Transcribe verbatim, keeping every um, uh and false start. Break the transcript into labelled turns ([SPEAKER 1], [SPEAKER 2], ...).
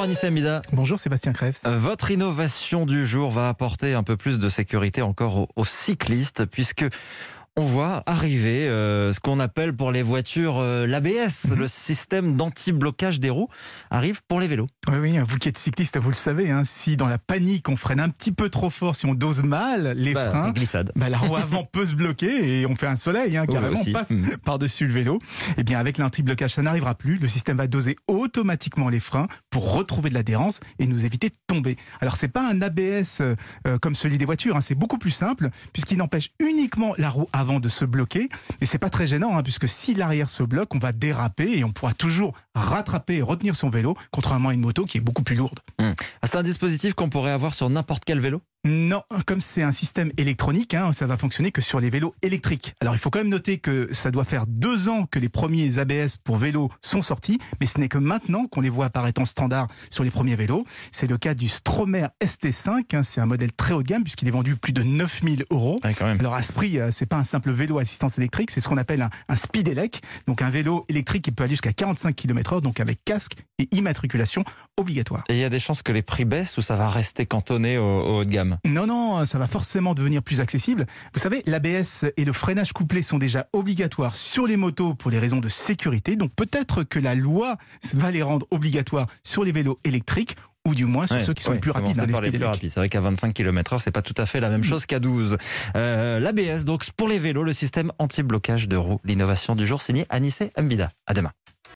[SPEAKER 1] Anissa Mida.
[SPEAKER 2] Bonjour Sébastien Krebs.
[SPEAKER 1] Votre innovation du jour va apporter un peu plus de sécurité encore aux, aux cyclistes, puisque on voit arriver euh, ce qu'on appelle pour les voitures euh, l'A B S, mm-hmm. le système d'anti-blocage des roues, arrive pour les vélos.
[SPEAKER 2] Oui, oui, vous qui êtes cycliste, vous le savez, hein, si dans la panique on freine un petit peu trop fort, si on dose mal les
[SPEAKER 1] bah,
[SPEAKER 2] freins,
[SPEAKER 1] glissade.
[SPEAKER 2] Bah, la roue avant peut se bloquer et on fait un soleil, hein, carrément,
[SPEAKER 1] oui,
[SPEAKER 2] on passe
[SPEAKER 1] mmh.
[SPEAKER 2] par-dessus le vélo. Et bien avec l'anti-blocage, ça n'arrivera plus. Le système va doser automatiquement les freins pour retrouver de l'adhérence et nous éviter de tomber. Alors c'est pas un A B S euh, comme celui des voitures, hein, c'est beaucoup plus simple puisqu'il empêche uniquement la roue avant de se bloquer. Et c'est pas très gênant, hein, puisque si l'arrière se bloque, on va déraper et on pourra toujours rattraper et retenir son vélo, contrairement à une moto qui est beaucoup plus lourde.
[SPEAKER 1] Mmh. Ah, c'est un dispositif qu'on pourrait avoir sur n'importe quel vélo ?
[SPEAKER 2] Non, comme c'est un système électronique, hein, ça va fonctionner que sur les vélos électriques. Alors il faut quand même noter que ça doit faire deux ans que les premiers A B S pour vélos sont sortis, mais ce n'est que maintenant qu'on les voit apparaître en standard sur les premiers vélos. C'est le cas du Stromer S T cinq, hein, c'est un modèle très haut de gamme puisqu'il est vendu plus de neuf mille euros.
[SPEAKER 1] Ouais, quand même.
[SPEAKER 2] Alors à ce prix, c'est pas un simple vélo à assistance électrique, c'est ce qu'on appelle un, un Speedelec, donc un vélo électrique qui peut aller jusqu'à quarante-cinq kilomètres heure, donc avec casque et immatriculation obligatoire.
[SPEAKER 1] Et il y a des chances que les prix baissent ou ça va rester cantonné au, au haut de gamme ?
[SPEAKER 2] Non, non, ça va forcément devenir plus accessible. Vous savez, l'A B S et le freinage couplé sont déjà obligatoires sur les motos pour des raisons de sécurité. Donc peut-être que la loi va les rendre obligatoires sur les vélos électriques, ou du moins sur ouais, ceux qui sont
[SPEAKER 1] ouais,
[SPEAKER 2] les plus rapides. Hein,
[SPEAKER 1] les les plus rapides. C'est vrai qu'à vingt-cinq kilomètres heure, c'est pas tout à fait la même chose qu'à douze. Euh, L'A B S, donc pour les vélos, le système anti-blocage de roues. L'innovation du jour signée Anissa Mbida. À demain.